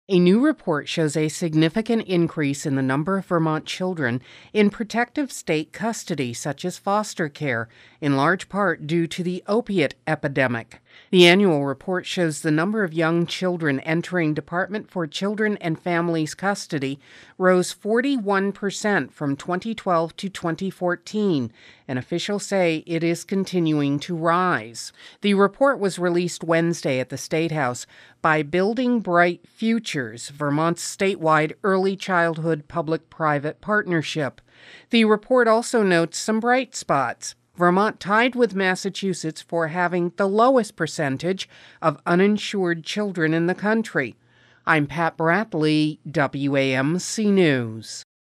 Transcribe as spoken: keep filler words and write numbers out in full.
A new report shows a significant increase in the number of Vermont children in protective state custody, such as foster care, in large part due to the opiate epidemic. The annual report shows the number of young children entering Department for Children and Families custody rose forty-one percent from twenty twelve to twenty fourteen, and officials say it is continuing to rise. The report was released Wednesday at the State House by Building Bright Futures, Vermont's statewide early childhood public-private partnership. The report also notes some bright spots. Vermont tied with Massachusetts for having the lowest percentage of uninsured children in the country. I'm Pat Bradley, W A M C News.